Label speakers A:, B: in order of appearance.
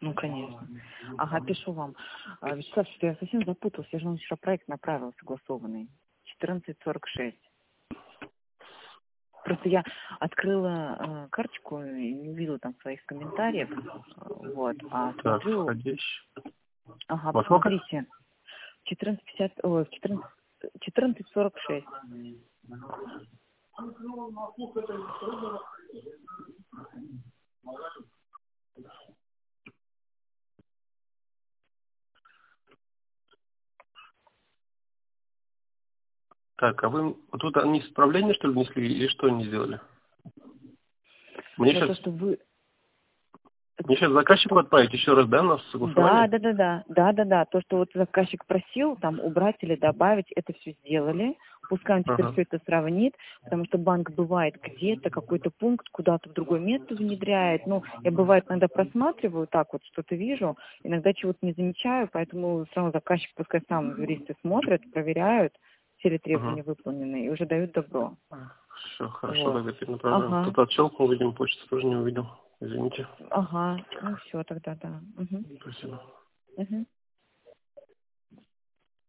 A: Ну, конечно. Ага, пишу вам. Вячеслав, что я совсем запуталась. Я же вам вчера проект направила согласованный. 14:46. Просто я открыла карточку и не увидела там своих комментариев. Вот. А
B: Так,
A: смотрю...
B: входящий.
A: Ага,
B: Во сколько?
A: посмотрите. 14:50... Ой, 14:46.
B: Так, а вы вот тут они исправления, что ли, внесли, или что они сделали? Мне
A: Вот то,
B: сейчас,
A: что вы...
B: мне сейчас
A: То,
B: заказчику
A: что...
B: отправить еще раз, да, на
A: Да,
B: согласование?
A: да, да, да, да, да, да. То, что вот заказчик просил, там убрать или добавить, это все сделали. Пускай он теперь
B: Ага.
A: все это сравнит, потому что банк бывает где-то какой-то пункт куда-то в другое место внедряет. Ну, я бывает иногда просматриваю, так вот что-то вижу, иногда чего-то не замечаю, поэтому сразу заказчик пускай сам юристы смотрят, проверяют, все ли требования
B: Угу.
A: выполнены и уже дают добро.
B: Все, хорошо,
A: Вот.
B: тогда перенаправляем.
A: Ага,
B: Тут отсылку увидим, почту тоже не увидел. Извините.
A: ага, ну все тогда, да. Угу.
B: Спасибо.
A: Угу.